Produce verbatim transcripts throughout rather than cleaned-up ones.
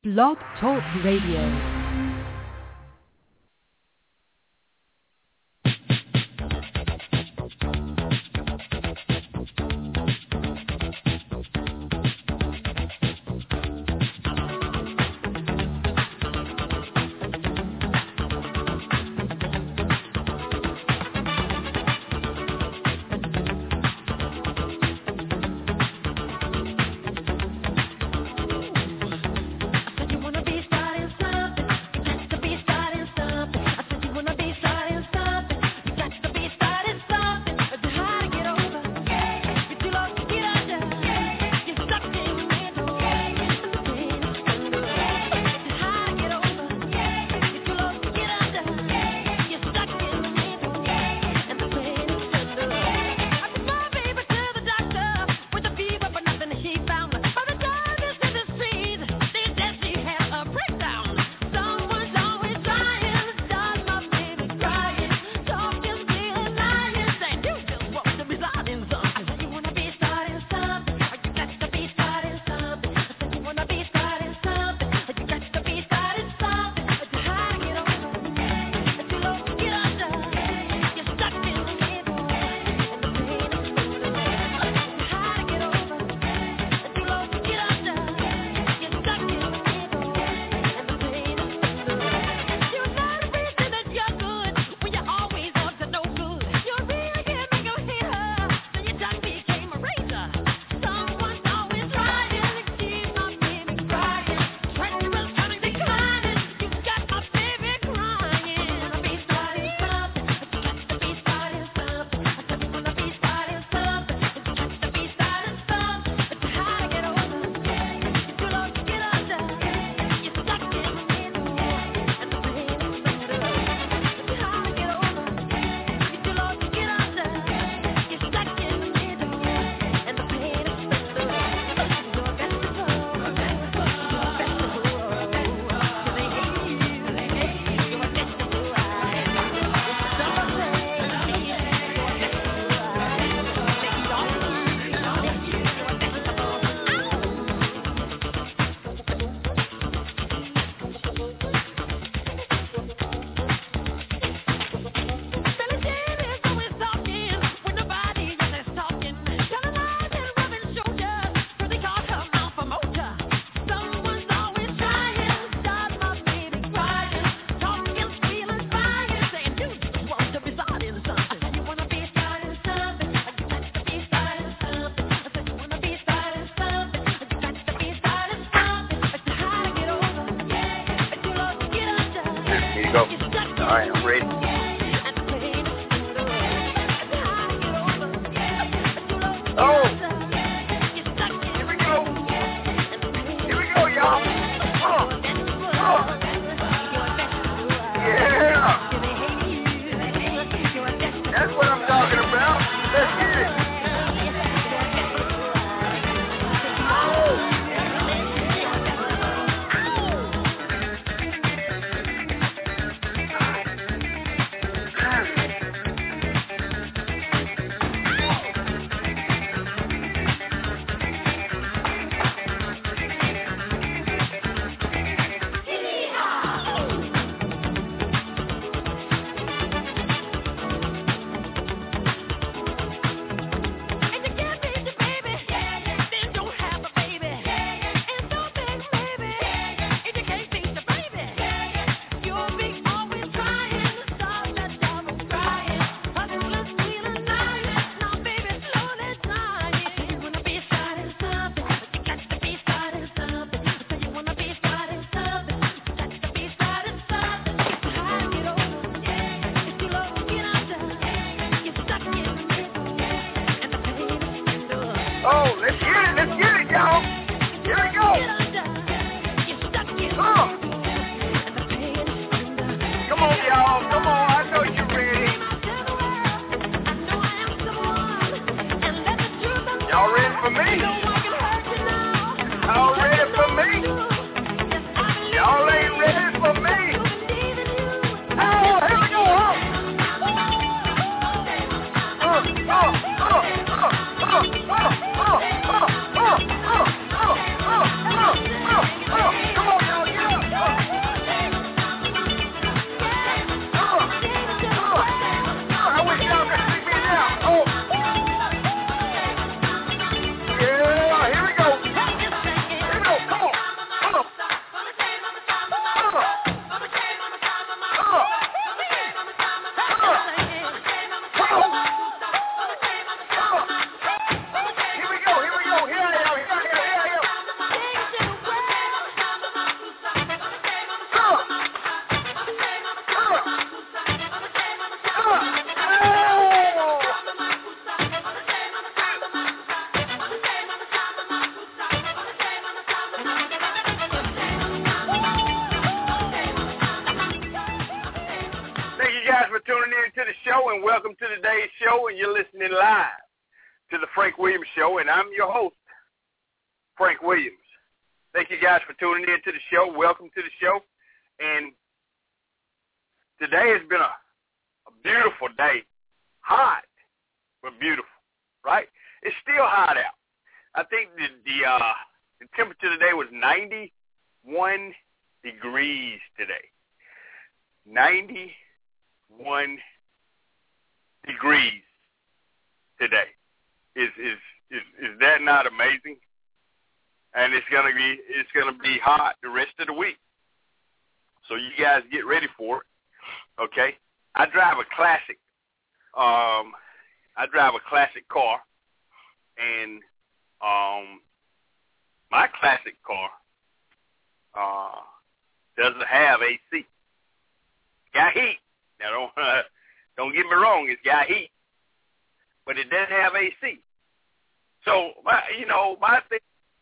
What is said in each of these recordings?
Blog Talk Radio. show, and welcome to today's show, and you're listening live to the Frank Williams Show, and I'm your host, Frank Williams. Thank you guys for tuning in to the show. Welcome to the show, and today has been a, a beautiful day. Hot, but beautiful, right? It's still hot out. I think the the, uh, the temperature today was ninety-one degrees today. ninety-one degrees today. Is is is is that not amazing? And it's gonna be it's gonna be hot the rest of the week. So you guys get ready for it. Okay? I drive a classic. Um, I drive a classic car, and um, my classic car uh, doesn't have A C. It's got heat. Now don't uh, don't get me wrong. It's got heat, but it doesn't have A C. So my, you know, my thing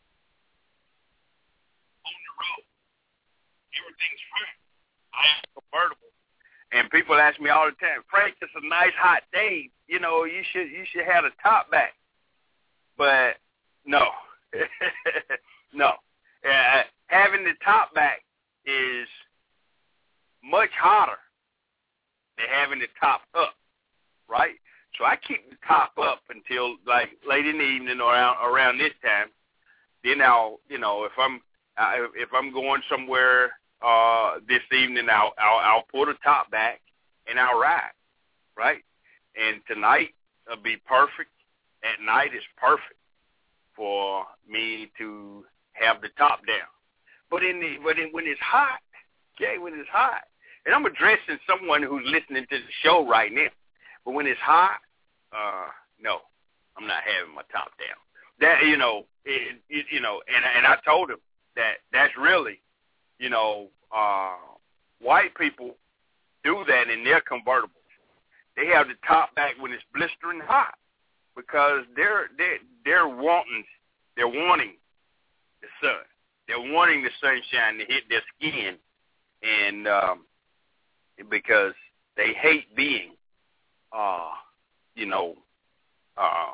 on the road, everything's fine. I am convertible. And people ask me all the time, Frank, it's a nice hot day. You know, you should you should have a top back. But no, no. Uh, having the top back is much hotter than having the top up, right? So I keep the top up until like late in the evening or around around this time. Then I'll, you know, if I'm uh, if I'm going somewhere. Uh, this evening, I'll, I'll I'll put the top back and I'll ride, right? And tonight will be perfect. At night is perfect for me to have the top down. But in the but in, when it's hot, okay, when it's hot, and I'm addressing someone who's listening to the show right now. But when it's hot, uh, no, I'm not having my top down. That you know, it, it, you know, and and I told him that that's really. You know, uh, white people do that in their convertibles. They have the top back when it's blistering hot because they're they're they're wanting they're wanting the sun. They're wanting the sunshine to hit their skin, and um, because they hate being, uh, you know, uh,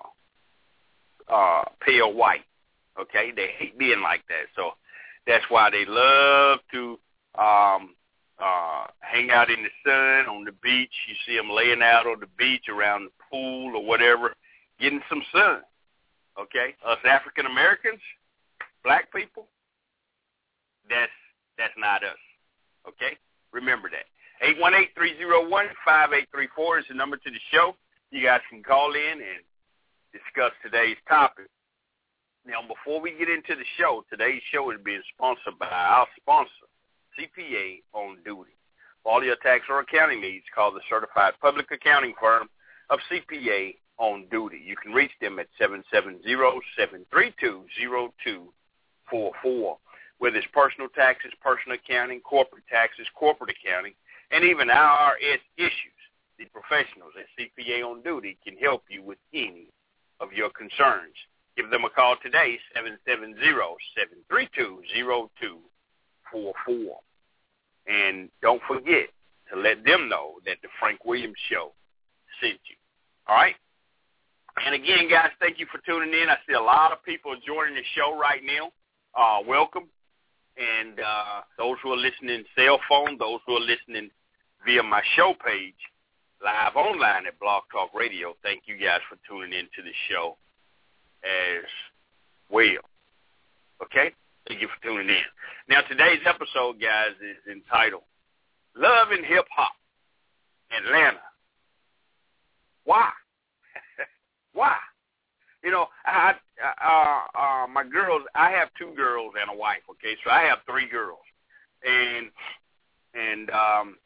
uh, pale white. Okay, they hate being like that. So. That's why they love to um, uh, hang out in the sun on the beach. You see them laying out on the beach around the pool or whatever, getting some sun. Okay, us African Americans, black people, that's that's not us. Okay, remember that. eight one eight, three oh one, five eight three four is the number to the show. You guys can call in and discuss today's topic. Now, before we get into the show, today's show is being sponsored by our sponsor, C P A On Duty. For all your tax or accounting needs, call the Certified Public Accounting Firm of C P A On Duty. You can reach them at seven seven zero, seven three two, zero two four four. Whether it's personal taxes, personal accounting, corporate taxes, corporate accounting, and even I R S issues, the professionals at C P A On Duty can help you with any of your concerns. Give them a call today, seven seven zero, seven three two, zero two four four. And don't forget to let them know that the Frank Williams Show sent you. All right? And again, guys, thank you for tuning in. I see a lot of people joining the show right now. Uh, welcome. And uh, those who are listening cell phone, those who are listening via my show page, live online at Blog Talk Radio, thank you guys for tuning in to the show as well. Okay? Thank you for tuning in. Now, today's episode, guys, is entitled Love and Hip Hop, Atlanta. Why? Why? You know, I, I, uh, uh, my girls, I have two girls and a wife, okay? So I have three girls. And, and um,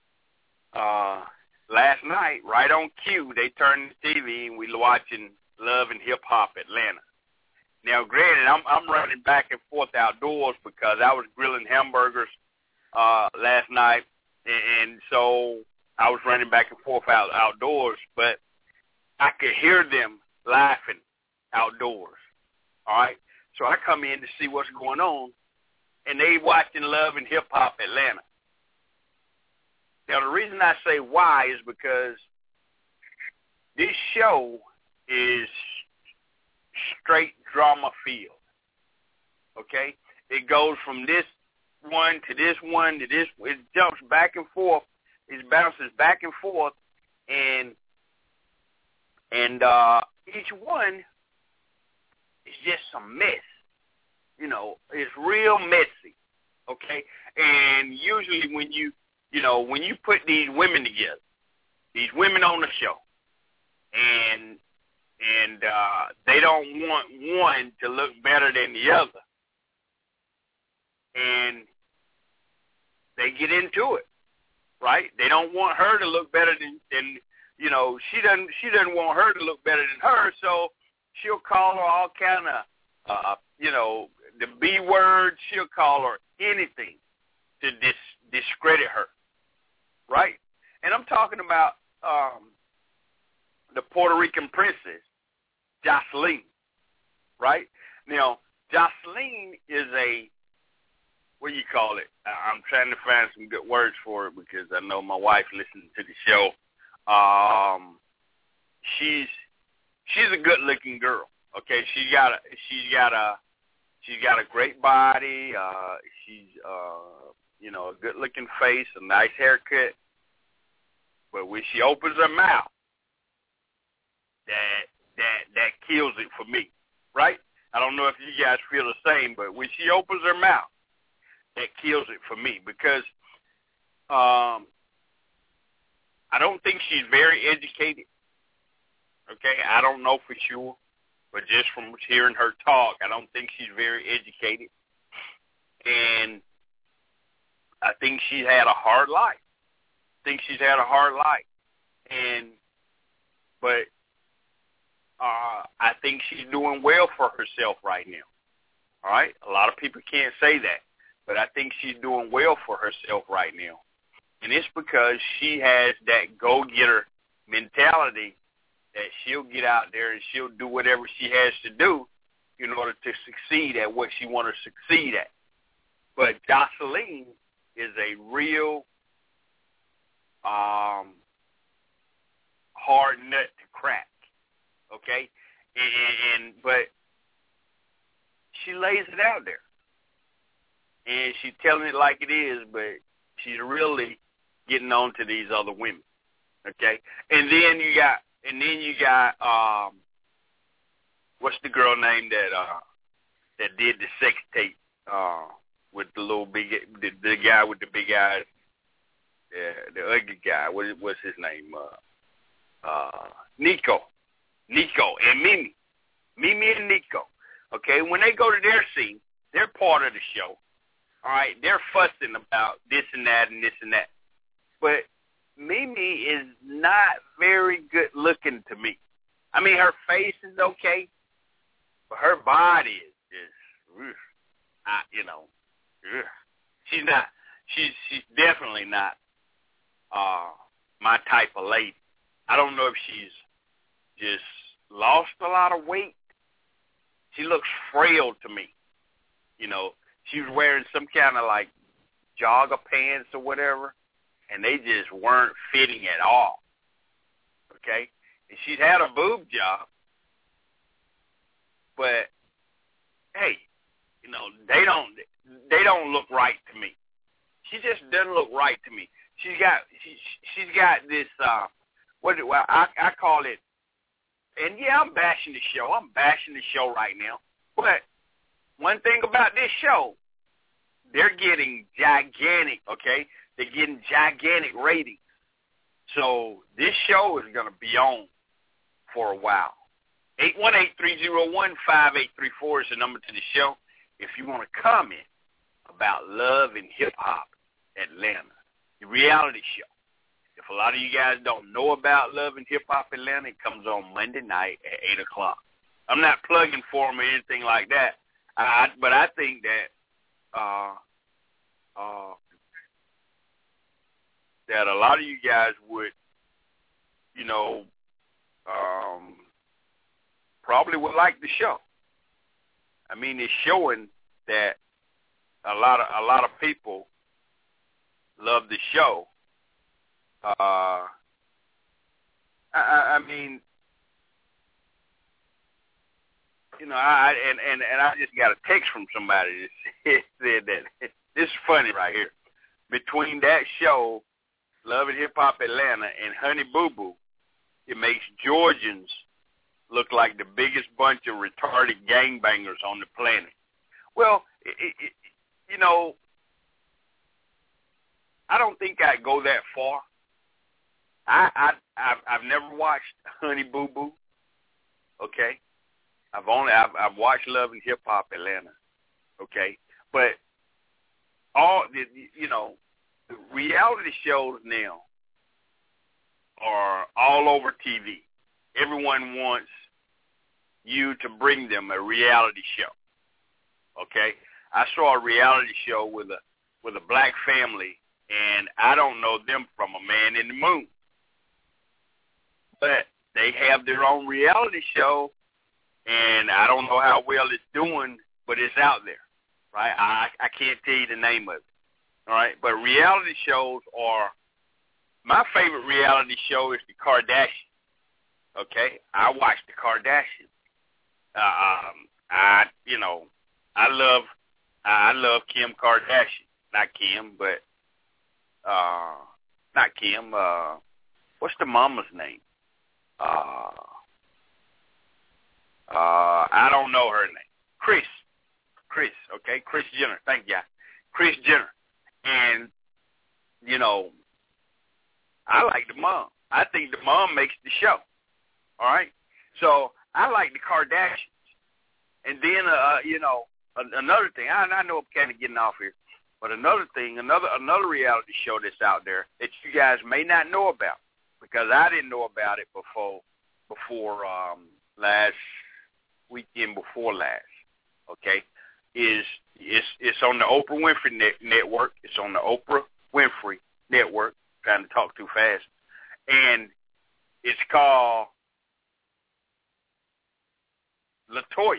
uh, last night, right on cue, they turned the T V and we were watching Love and Hip Hop Atlanta. Now, granted, I'm, I'm running back and forth outdoors because I was grilling hamburgers uh, last night, and, and so I was running back and forth out, outdoors, but I could hear them laughing outdoors, all right? So I come in to see what's going on, and they watching Love and Hip Hop Atlanta. Now, the reason I say why is because this show is straight drama field. Okay? It goes from this one to this one to this. It jumps back and forth. It bounces back and forth, and and uh, each one is just some mess. You know, it's real messy. Okay? And usually when you, you know, when you put these women together, these women on the show, and and uh, they don't want one to look better than the other, and they get into it, right? They don't want her to look better than, than you know, she doesn't she doesn't want her to look better than her, so she'll call her all kind of, uh, you know, the B word. She'll call her anything to dis- discredit her, right? And I'm talking about um, the Puerto Rican princess, Joseline, right? Now, Joseline is a, what do you call it? I'm trying to find some good words for it because I know my wife listens to the show. Um, she's she's a good-looking girl. Okay, she's got a she's got a she's got a great body. Uh, she's uh, you know, a good-looking face, a nice haircut. But when she opens her mouth, that that that kills it for me, right? I don't know if you guys feel the same, but when she opens her mouth, that kills it for me because um, I don't think she's very educated. Okay, I don't know for sure, but just from hearing her talk, I don't think she's very educated, and I think she's had a hard life. I think she's had a hard life, and but uh, I think she's doing well for herself right now. All right, a lot of people can't say that, but I think she's doing well for herself right now, and it's because she has that go-getter mentality that she'll get out there and she'll do whatever she has to do in order to succeed at what she wants to succeed at. But Joseline is a real um, hard nut to crack, okay? And, and but she lays it out there, and she's telling it like it is, but she's really getting on to these other women, okay? And then you got, and then you got, um, what's the girl name that uh, that did the sex tape uh, with the little big, the, the guy with the big eyes, the, the ugly guy. What, what's his name? Uh, uh, Nico, Nico, and Mimi, Mimi and Nico. Okay, when they go to their scene, they're part of the show. All right, they're fussing about this and that and this and that, but Mimi is not very good looking to me. I mean, her face is okay, but her body is just, ugh, I, you know, ugh. she's not. She's she's definitely not uh, my type of lady. I don't know if she's just lost a lot of weight. She looks frail to me. You know, she was wearing some kind of like jogger pants or whatever, and they just weren't fitting at all, okay? And she's had a boob job, but, hey, you know, they don't they don't look right to me. She just doesn't look right to me. She's got she, she's got this, uh, what do well, I, I call it, and, yeah, I'm bashing the show. I'm bashing the show right now. But one thing about this show, they're getting gigantic, okay? They're getting gigantic ratings. So this show is going to be on for a while. eight one eight, three oh one, five eight three four is the number to the show. If you want to comment about Love and Hip Hop Atlanta, the reality show. If a lot of you guys don't know about Love and Hip Hop Atlanta, it comes on Monday night at eight o'clock. I'm not plugging for them or anything like that, I, but I think that uh, uh, that a lot of you guys would, you know, um, probably would like the show. I mean, it's showing that a lot of a lot of people love the show. Uh, I, I mean, you know, I and, and, and I just got a text from somebody that said that this is funny right here. Between that show, Love and Hip Hop Atlanta, and Honey Boo Boo, it makes Georgians look like the biggest bunch of retarded gangbangers on the planet. Well, it, it, you know, I don't think I'd go that far. I, I, I've, I've never watched Honey Boo Boo. Okay, I've only I've, I've watched Love and Hip Hop Atlanta. Okay, but all the you know, reality shows now are all over T V. Everyone wants you to bring them a reality show. Okay, I saw a reality show with a with a black family, and I don't know them from a man in the moon, but they have their own reality show, and I don't know how well it's doing, but it's out there, right? I I can't tell you the name of it, all right? But reality shows are, my favorite reality show is the Kardashians, okay? I watch the Kardashians. Uh, um, I, you know, I love, I love Kim Kardashian. Not Kim, but, uh, not Kim, uh, what's the mama's name? Uh, uh, I don't know her name. Kris. Kris, okay? Kris Jenner. Thank you. Kris Jenner. And, you know, I like the mom. I think the mom makes the show. All right? So I like the Kardashians. And then, uh, you know, another thing, I, I know I'm kind of getting off here, but another thing, another another reality show that's out there that you guys may not know about, because I didn't know about it before before um, last weekend before last, okay, is it's, it's on the Oprah Winfrey net, Network. It's on the Oprah Winfrey Network. Trying to talk too fast. And it's called LaToya,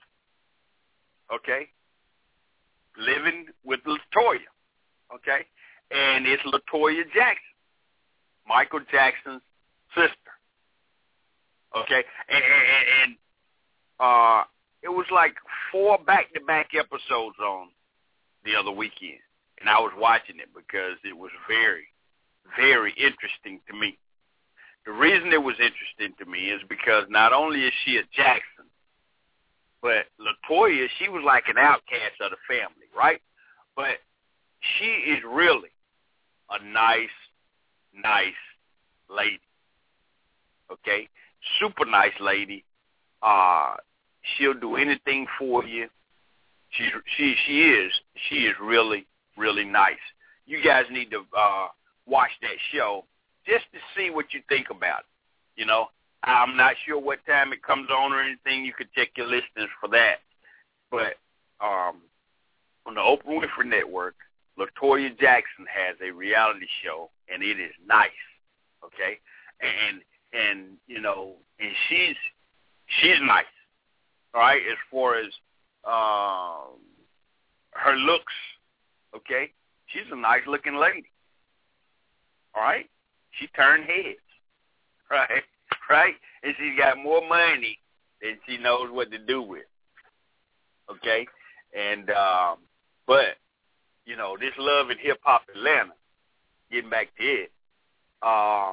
okay? Living with LaToya, okay? And it's LaToya Jackson, Michael Jackson's sister, okay? And, and, and uh, it was like four back-to-back episodes on the other weekend, and I was watching it because it was very, very interesting to me. The reason it was interesting to me is because not only is she a Jackson, but LaToya, she was like an outcast of the family, right? But she is really a nice, nice lady, okay? Super nice lady. Uh, she'll do anything for you. She's, she she is she is really, really nice. You guys need to uh, watch that show just to see what you think about it, you know? I'm not sure what time it comes on or anything. You could check your listeners for that. But um, on the Oprah Winfrey Network, LaToya Jackson has a reality show, and it is nice, okay? And, and you know, and she's she's nice, all right, as far as um, her looks, okay? She's a nice-looking lady, all right? She turned heads, right? Right? And she's got more money than she knows what to do with. Okay? And, um, but, you know, this Love and Hip Hop Atlanta, getting back to it, uh,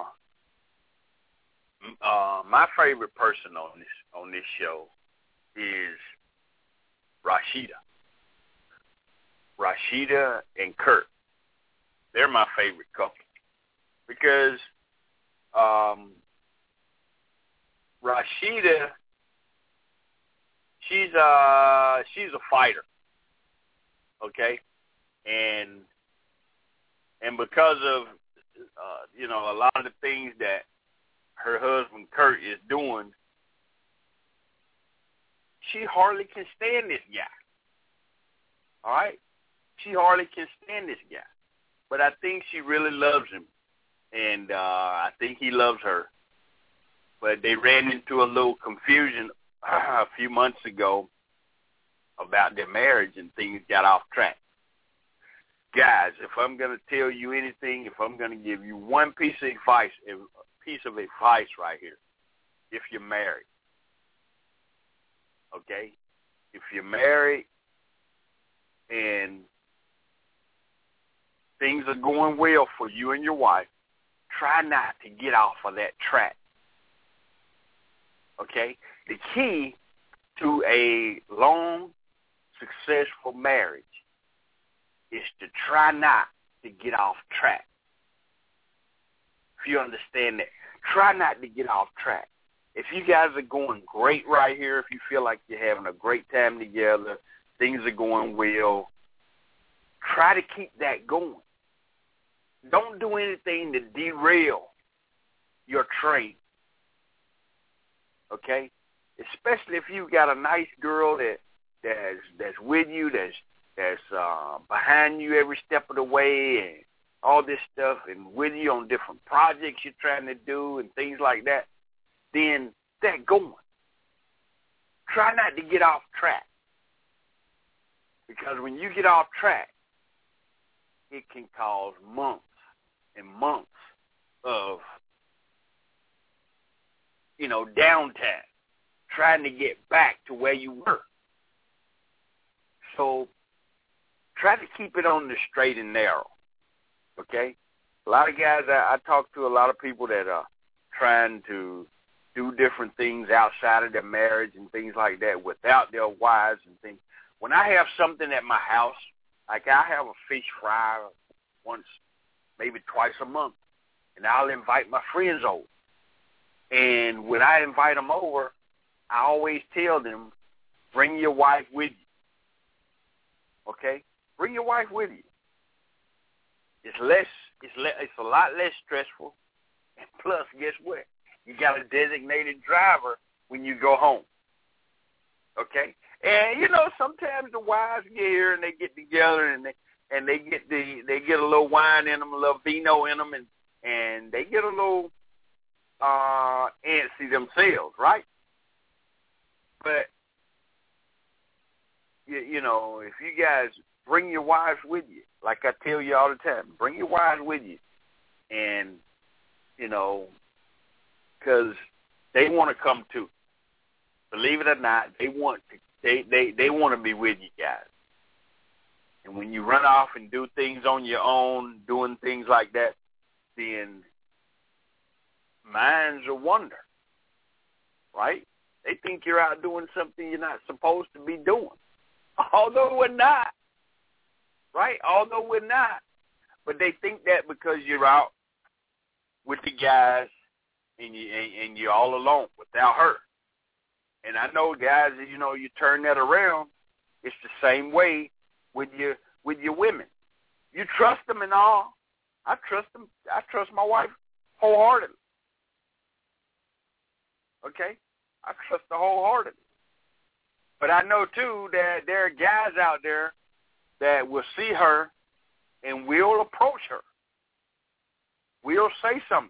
uh, my favorite person on this, on this show is Rashida. Rashida and Kurt. They're my favorite couple. Because, um, Rashida, she's uh she's a fighter, okay, and and because of uh, you know, a lot of the things that her husband Kurt is doing, she hardly can stand this guy. All right, she hardly can stand this guy, but I think she really loves him, and uh, I think he loves her. But they ran into a little confusion uh, a few months ago about their marriage, and things got off track. Guys, if I'm going to tell you anything, if I'm going to give you one piece of advice, a piece of advice right here, if you're married, okay? If you're married and things are going well for you and your wife, try not to get off of that track, okay? The key to a long, successful marriage is to try not to get off track. If you understand that, try not to get off track. If you guys are going great right here, if you feel like you're having a great time together, things are going well, try to keep that going. Don't do anything to derail your train, okay? Especially if you've got a nice girl that that's that's with you, that's that's uh, behind you every step of the way, and all this stuff, and with you on different projects you're trying to do and things like that. Then that going. Try not to get off track, because when you get off track, it can cause months and months of, you know, downtime, trying to get back to where you were. So try to keep it on the straight and narrow, okay? A lot of guys, I, I talk to a lot of people that are trying to do different things outside of their marriage and things like that without their wives and things. When I have something at my house, like I have a fish fry once, maybe twice a month, and I'll invite my friends over. And when I invite them over, I always tell them, bring your wife with you, okay? Bring your wife with you. It's less, it's le- it's a lot less stressful, and plus, guess what? You got a designated driver when you go home, okay? And you know, sometimes the wives get here and they get together and they and they get the they get a little wine in them, a little vino in them, and and they get a little uh, antsy themselves, right? But you, you know, if you guys bring your wives with you, like I tell you all the time, bring your wives with you, and you know, because they want to come too. Believe it or not, they want to. They, they, they want to be with you guys. And when you run off and do things on your own, doing things like that, then minds are wonder, right? They think you're out doing something you're not supposed to be doing. Although we're not, right? Although we're not. But they think that because you're out with the guys and, you, and, and you're all alone without her. And I know, guys, you know, you turn that around, it's the same way with your with your women. You trust them and all. I trust them. I trust my wife wholeheartedly. Okay? I trust her wholeheartedly. But I know, too, that there are guys out there that will see her and will approach her. Will say something.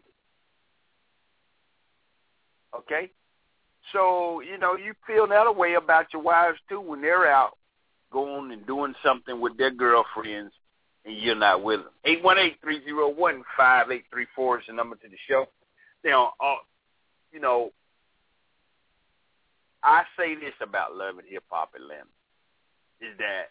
Okay? So, you know, you feel that way about your wives, too, when they're out going and doing something with their girlfriends and you're not with them. eight one eight, three oh one, five eight three four is the number to the show. Now, uh, you know, I say this about Love and Hip Hop Atlanta, is that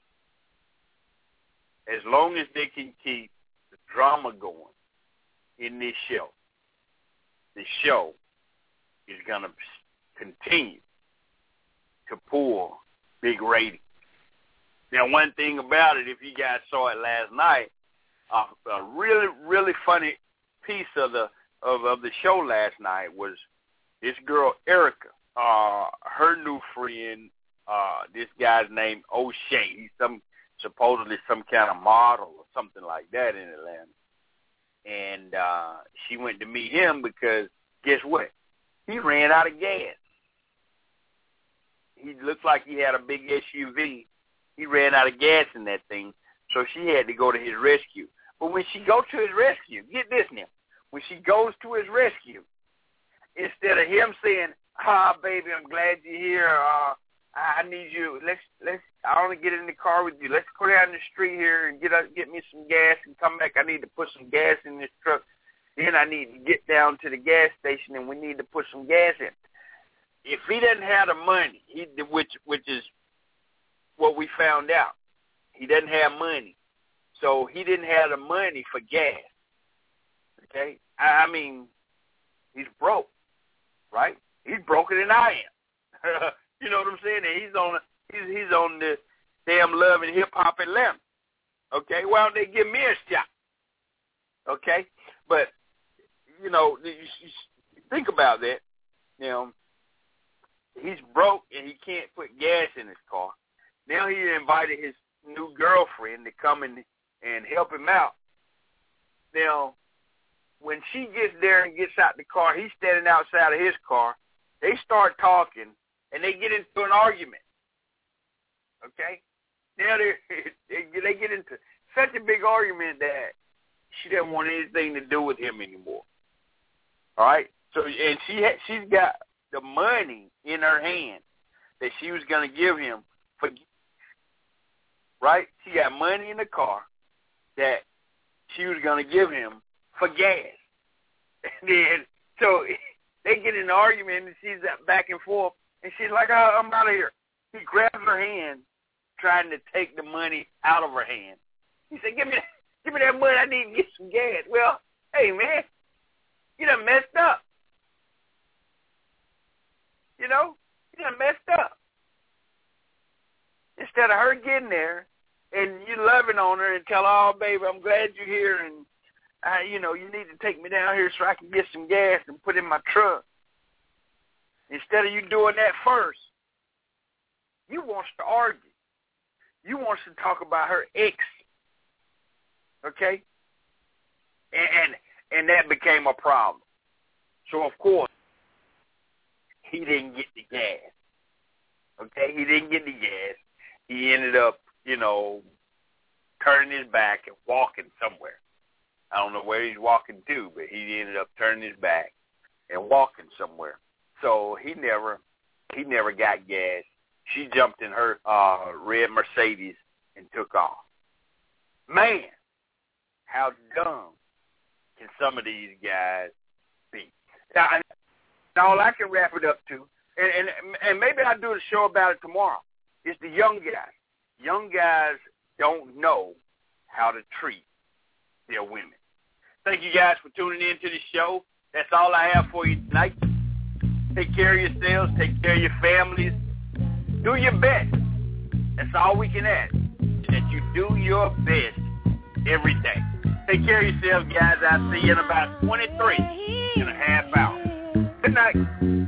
as long as they can keep the drama going in this show, the show is going to continue to pull big ratings. Now, one thing about it, if you guys saw it last night, uh, a really, really funny piece of the of, of the show last night was this girl, Erica, uh, her new friend, uh, this guy's named O'Shea. He's some supposedly some kind of model or something like that in Atlanta. And uh, she went to meet him because, guess what? He ran out of gas. He looked like he had a big S U V. He ran out of gas in that thing, so she had to go to his rescue. But when she goes to his rescue, get this now, when she goes to his rescue, instead of him saying, "Ah, baby, I'm glad you're here. Uh, I need you. Let's let's. I want to get in the car with you. Let's go down the street here and get uh, get me some gas and come back. I need to put some gas in this truck. Then I need to get down to the gas station and we need to put some gas in." if he doesn't have the money, he which which is what we found out, he doesn't have money, so he didn't have the money for gas. Okay, I, I mean, he's broke, right? He's broker than I am. You know what I'm saying? And he's on he's he's on the damn Love and Hip Hop Atlanta. Okay, why don't they give me a shot? Okay, but you know, you, you think about that. You know, he's broke and he can't put gas in his car. Now he invited his new girlfriend to come and and help him out. Now, when she gets there and gets out the car, he's standing outside of his car. They start talking and they get into an argument. Okay, now they they get into such a big argument that she doesn't want anything to do with him anymore. All right, so and she ha- she's got the money in her hand that she was going to give him for. Right, she got money in the car that she was going to give him for gas. And then so they get in an argument and she's back and forth, and she's like, oh, "I'm out of here." He grabs her hand, trying to take the money out of her hand. He said, "Give me, give me that money. I need to get some gas." Well, hey man, you done messed up. You know, you done messed up. Instead of her getting there and you loving on her and tell her, "Oh, baby, I'm glad you're here, and I, you know, you need to take me down here so I can get some gas and put in my truck." Instead of you doing that first, you wants to argue. You wants to talk about her ex. Okay? And, and and that became a problem. So, of course, he didn't get the gas. Okay? He didn't get the gas. He ended up, you know, turning his back and walking somewhere. I don't know where he's walking to, but he ended up turning his back and walking somewhere. So he never, he never got gas. She jumped in her uh, red Mercedes and took off. Man, how dumb can some of these guys be? Now, now all I can wrap it up to, and, and and maybe I'll do a show about it tomorrow, is the young guys. Young guys don't know how to treat their women. Thank you guys for tuning in to the show. That's all I have for you tonight. Take care of yourselves. Take care of your families. Do your best. That's all we can ask, that you do your best every day. Take care of yourselves, guys. I'll see you in about twenty-three and a half hours. Good night.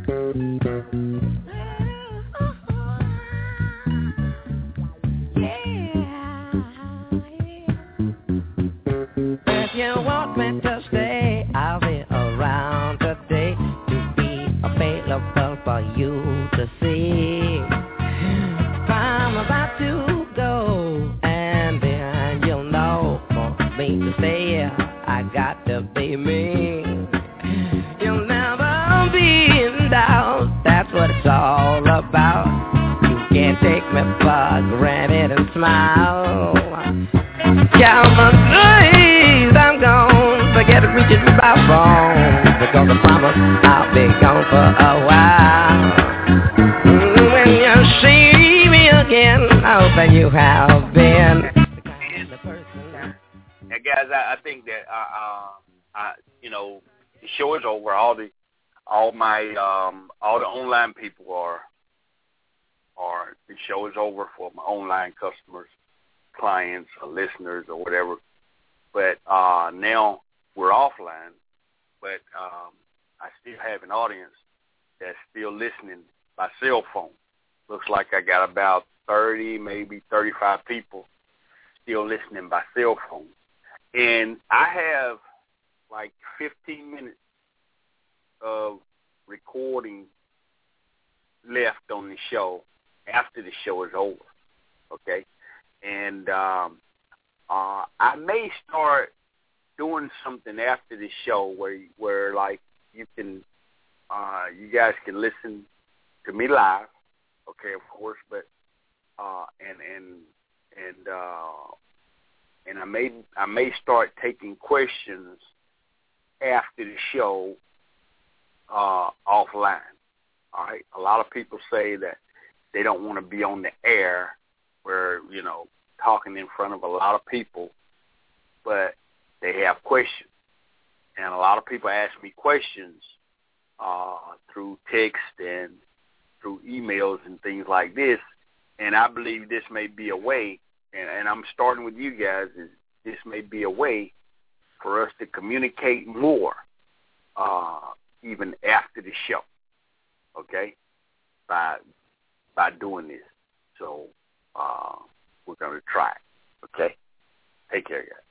If you want me to stay, I'll be around today to be available for you to see. If I'm about to go, and then you'll know for me to stay, I got to be me. You'll never be in doubt, that's what it's all about. You can't take me for granted and smile. Count my days, I'm gone. Forget to reach it by phone, because I promise I'll be gone for a while. Mm, when you see me again, I hope that you have been. Now, guys, I, I think that uh, uh, I, you know, the show is over. All the, all my, um, all the online people are, are the show is over for my online customers, clients or listeners or whatever. But uh, now we're offline, but um, I still have an audience that's still listening by cell phone. Looks like I got about thirty, maybe thirty-five people still listening by cell phone. And I have like fifteen minutes of recording left on the show after the show is over, okay? And um, uh, I may start doing something after the show where, where like, you can, uh, you guys can listen to me live, okay, of course, but uh, and and and uh, and I may I may start taking questions after the show uh, offline, All right. A lot of people say that they don't want to be on the air where, you know, talking in front of a lot of people, but they have questions. And a lot of people ask me questions uh, through text and through emails and things like this. And I believe this may be a way, and, and I'm starting with you guys, is this may be a way for us to communicate more uh, even after the show, okay, by by doing this. So uh, we're going to try it, okay? Take care, guys.